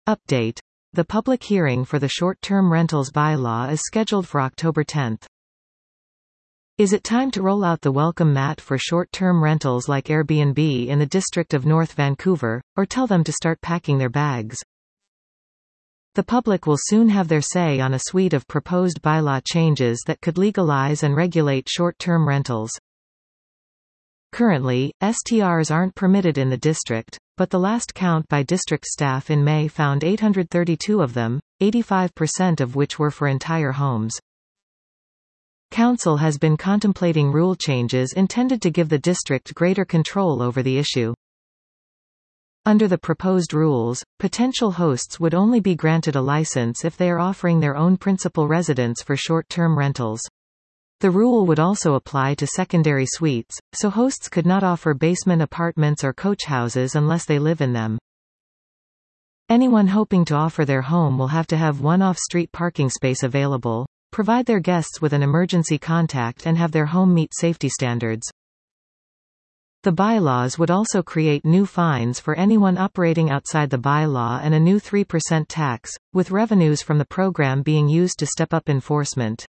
Update. The public hearing for the short-term rentals bylaw is scheduled for October 10. Is it time to roll out the welcome mat for short-term rentals like Airbnb in the district of North Vancouver, or tell them to start packing their bags? The public will soon have their say on a suite of proposed bylaw changes that could legalize and regulate short-term rentals. Currently, STRs aren't permitted in the district, but the last count by district staff in May found 832 of them, 85% of which were for entire homes. Council has been contemplating rule changes intended to give the district greater control over the issue. Under the proposed rules, potential hosts would only be granted a license if they are offering their own principal residence for short-term rentals. The rule would also apply to secondary suites, so hosts could not offer basement apartments or coach houses unless they live in them. Anyone hoping to offer their home will have to have one off-street parking space available, provide their guests with an emergency contact and have their home meet safety standards. The bylaws would also create new fines for anyone operating outside the bylaw and a new 3% tax, with revenues from the program being used to step up enforcement.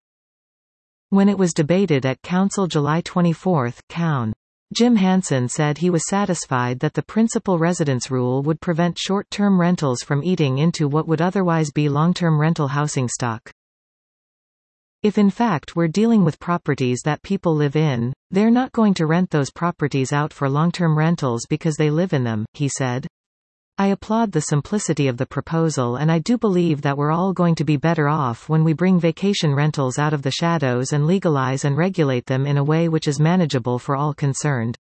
When it was debated at Council July 24, Coun. Jim Hansen said he was satisfied that the principal residence rule would prevent short-term rentals from eating into what would otherwise be long-term rental housing stock. If in fact we're dealing with properties that people live in, they're not going to rent those properties out for long-term rentals because they live in them, he said. I applaud the simplicity of the proposal and I do believe that we're all going to be better off when we bring vacation rentals out of the shadows and legalize and regulate them in a way which is manageable for all concerned.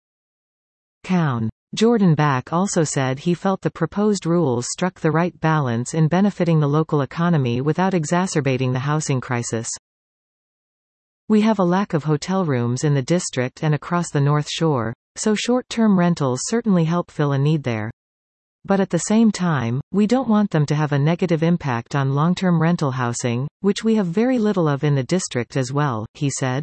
Coun. Jordan Back also said he felt the proposed rules struck the right balance in benefiting the local economy without exacerbating the housing crisis. We have a lack of hotel rooms in the district and across the North Shore, so short-term rentals certainly help fill a need there. But at the same time, we don't want them to have a negative impact on long-term rental housing, which we have very little of in the district as well, he said.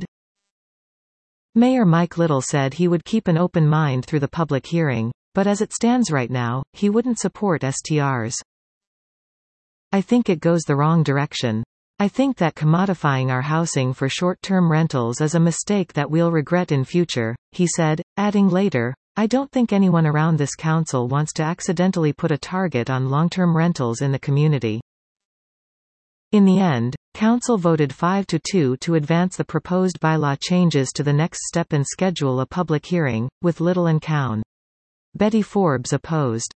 Mayor Mike Little said he would keep an open mind through the public hearing, but as it stands right now, he wouldn't support STRs. I think it goes the wrong direction. I think that commodifying our housing for short-term rentals is a mistake that we'll regret in future, he said, adding later, I don't think anyone around this council wants to accidentally put a target on long-term rentals in the community. In the end, Council voted 5-2 to advance the proposed bylaw changes to the next step and schedule a public hearing, with Little and Coun. Betty Forbes opposed.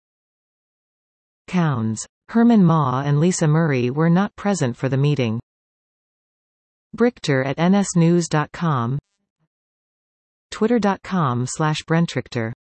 Couns. Herman Ma and Lisa Murray were not present for the meeting. Brichter at nsnews.com. Twitter.com/Brentrichter